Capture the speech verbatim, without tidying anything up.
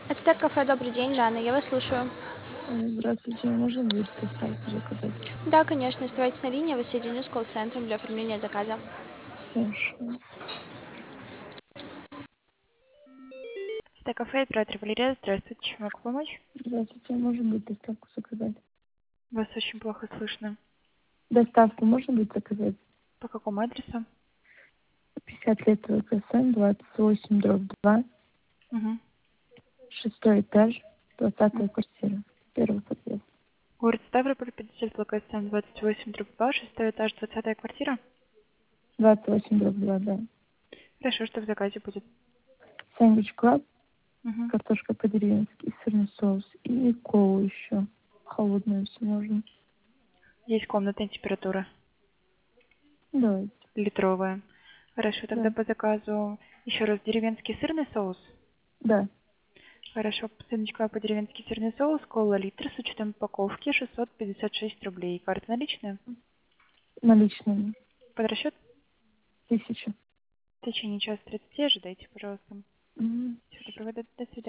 Ацтек кафе, добрый день, Дана, я вас слушаю. Алло, здравствуйте, можно будет доставку заказать? Да, конечно, оставайтесь на линии, я вас соединю с колл-центром для оформления заказа. Хорошо. Это кафе, оператор Валерия. Здравствуйте, чем могу помочь? Здравствуйте, можно будет доставку заказать? Вас очень плохо слышно. Доставку можно будет заказать? По какому адресу? пятьдесят лет ВКСН, двадцать восемь, дробь два, Угу. шестой этаж, двадцатая квартира, первый подъезд. Город Ставрополь, пятьдесят, локация двадцать восемь, дробь два, шестой этаж, двадцатая квартира. двадцать восемь, дробь два, да. Хорошо, что в заказе будет. Сэндвич клаб, Угу. картошка по-деревенски, сырный соус и колу еще. Холодную, если можно. Есть комнатная температура, Давайте. литровая. Хорошо, тогда Да. по заказу еще раз деревенский сырный соус. Да. Хорошо, сыночка по-деревенски сырный соус, кола литр с учетом упаковки шестьсот пятьдесят шесть рублей. Карта наличная? Наличными. Под расчет? Тысяча. В течение часа тридцати ожидайте, пожалуйста. Мгм. Всего доброго, до до свидания.